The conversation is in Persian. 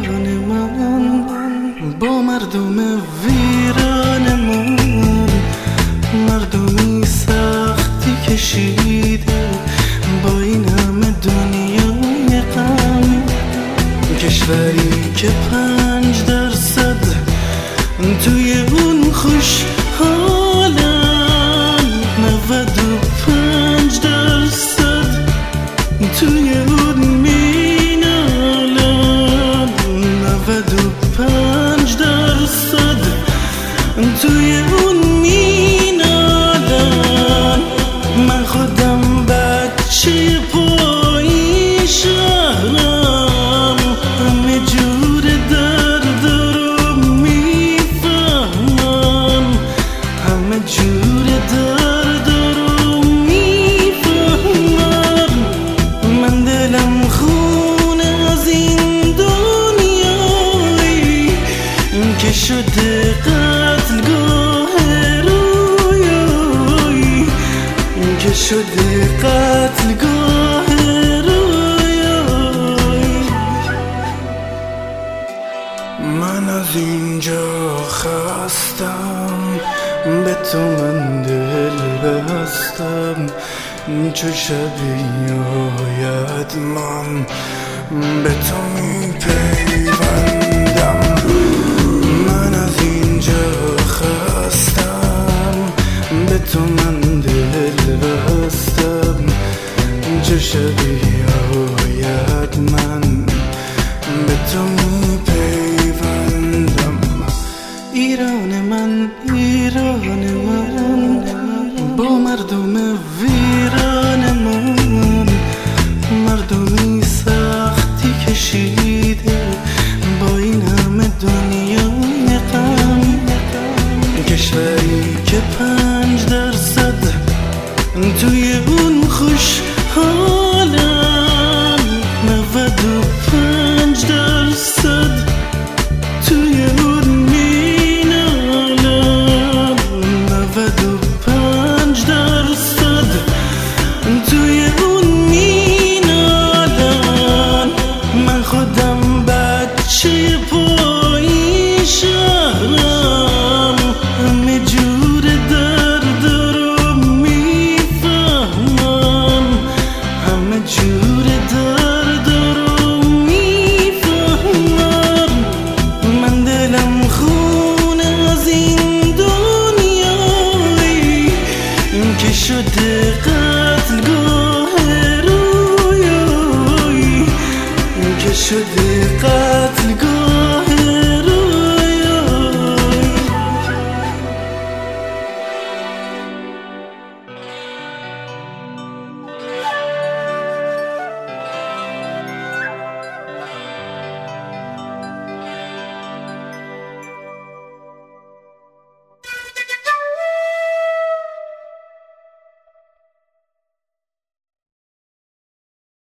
ایران من با مردم ویران من، مردمی سختی کشیده با این همه دنیای غم، کشوری که 5% توی اون خوشحالن، 95% توی اون مینالن، 95% توی اون مینالن. من خودم بچه پایی شهرم، همه جور درد رو میفهمم، همه جور درد رو میفهمم. من دلم خونه از این دنیایی که شده قتلگاه رویایی، که شده قتلگاه رویایی. من از اینجا خستم، به تو من دل بستم، چو شبی آید من به تو میپیوندم. من از اینجا خستم، به تو من دل بستم، چو شبی آید من به تو میپیوندم. ایران من، ایران من با مردم ویران من، مردمی سختی کشیده با این همه دنیای غم، کشوری که 5% توی اون خوشحالن، 95% توی اون مینالن، 95% توی اون مینالن. من خودم بچه پایی شهرم، همه جور درد رو میفهمم، همه جور درد رو میفهمم. من دلم خونه از این دنیایی که شده قتلگاه رویایی، که شده قتلگاه